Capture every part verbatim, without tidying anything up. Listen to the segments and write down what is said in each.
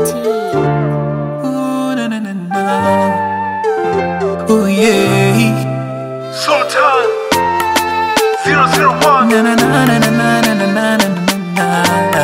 Ooh, na na na na. Ooh, yeah. Sultan zero zero one. Na na na na na na na na na na na.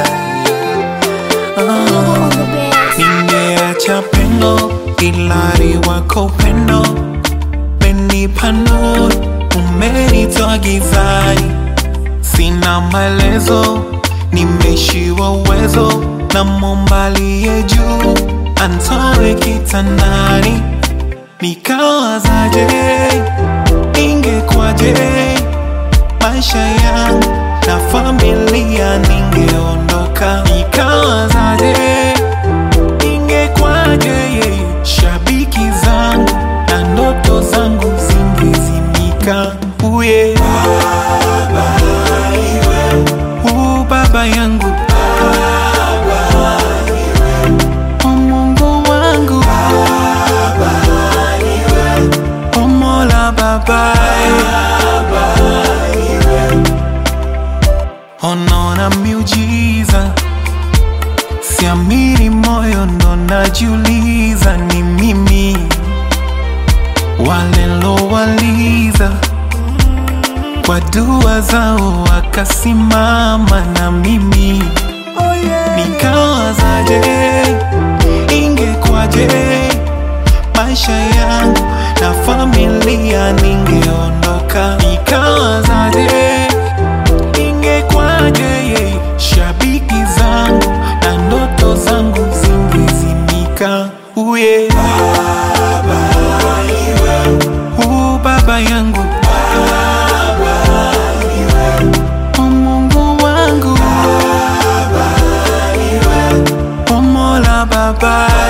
Oh. Nimeacha pendo ilari wako upendo, umenipa nuru, umenitoa gizani. Sina maelezo, nimeishiwa uwezo, namwomba aliye juu anitoe kitandani. Nikawazaje, ingekwaje maisha yangu na familia ningeondoka. Nikawazaje, ingekwaje shabiki zangu na ndoto zangu zingezimika. Uye baba iwe, u baba yangu baba iwe, o Mungu wangu baba iwe, o Mola baba iwe. Ona miujiza, siamini moyo ndo najiuliza, ni mimi walilowaliza kwa dua zao wakasimama na mimi. Nikawazaje, ingekwaje maisha yangu na familia ningeondoka. Nikawazaje, ingekwaje shabiki zangu na ndoto zangu zingezimika. Uye baba iwe, u baba yangu baba iwe, o Mungu wangu baba iwe, o Mola baba